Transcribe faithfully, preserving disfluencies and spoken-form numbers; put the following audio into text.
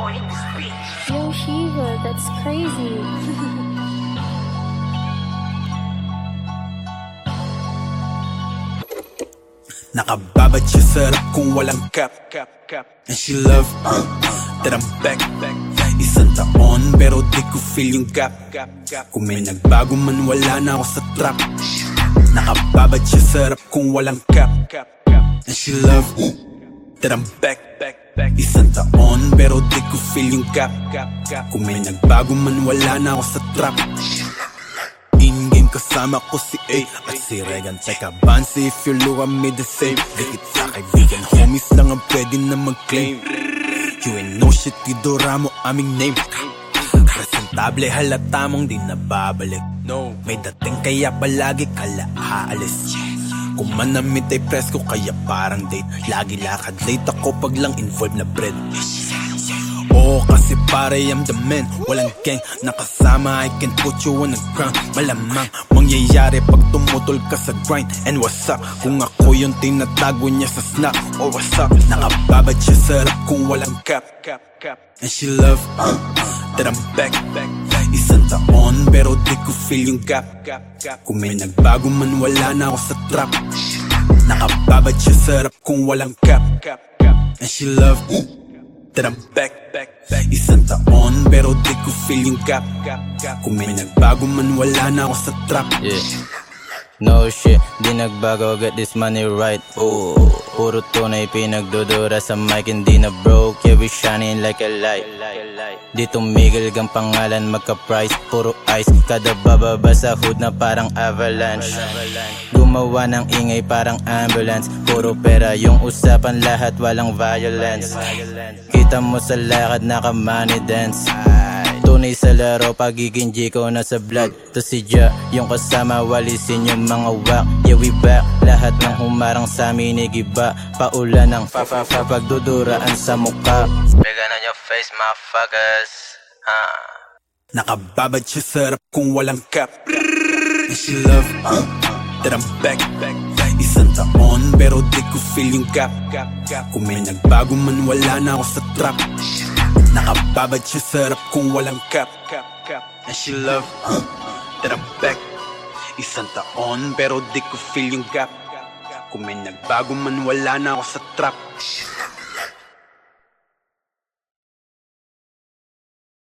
Yo, Shiva, that's crazy. Nakababad siya sa rap kung walang cap, and she love uh, that I'm back. Isang taon pero di ko feel yung gap. Kung may nagbago man wala na ako sa trap. Nakababad siya sa rap kung walang cap, and she love uh, that I'm back. Isang taon pero di ko feel yung gap. Kung may nagbago man wala na ako sa trap. In-game kasama ko si A at si Regan. Teka Bansi, if you look at me the same. Dikit sa kaibigan, homies lang ang pwede na mag-claim. You ain't no shit, Tido Ramo aming name. Presentable, halata mong di nababalik. No, may dating kaya palagi kala aalis. Kung manamit ay presko kaya parang date. Lagi lakad late ako pag lang involved na bread. Oo kasi pare I'm the man. Walang gang nakasama, I can put you on the ground. Malamang mangyayari pag tumutol ka sa grind. And what's up kung ako yung tinatago niya sa snap. Or what's up, nakababad siya sa rap kung walang cap. And she love uh, that I'm back. Isang taon pero di ko feel yung gap. Kung may nagbago man wala na ako sa trap. Nakababad siya sa rap kung walang cap. And she love uh, that I'm back. Isang taon pero di ko feel yung gap. Kung may nagbago man wala na ako sa trap. Yeah. No shit, di nagbago, get this money right. Oh, puro tunay pinagdudura sa mic, hindi na broke. Yeah, we shining like a light. Di tumigil gang pangalan, magka-price, puro ice. Kada bababa sa hood na parang avalanche. Gumawa ng ingay parang ambulance. Puro pera yung usapan, lahat walang violence. Kita mo sa lakad naka-money dance. Tunay sa laro, pagiging G ko na sa blood. To si Ja, yung kasama, walisin yung mga wak. Yeah, we back, lahat ng humarang sa amin igiba. Paulan ng fa-fa-fa, pagduduraan sa mukha. Vegan on your face, motherfuckers. huh? Nakababad siya sa rap kung walang cap. And she love uh, that I'm back. Isang taon pero di ko feel yung gap. Kung may nagbago man wala na ako sa trap. Nakababad siya sa rap kung walang cap. And she love uh, that I'm back. Isang taon pero di ko feel yung gap. Kung may nagbago man wala na ako sa trap.